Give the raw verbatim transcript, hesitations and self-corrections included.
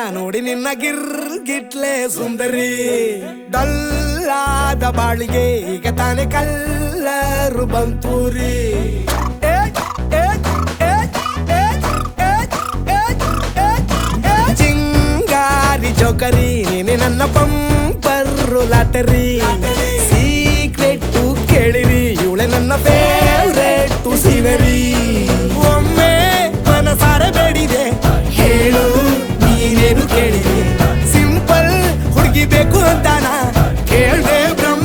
ನೋಡಿ ನಿನ್ನ ಗಿರ್ ಗಿಟ್ಲೆ ಸುಂದರಿ ಡಲ್ಲಾದ ಬಾಳಿಗೆ ಈಗ ತಾನೆ ಕಲ್ಲರು ಬಂತೂರಿ ಚಿಂಗಾರಿ ಜೋಕರಿ ನೀನೆ ನನ್ನ ಪಂ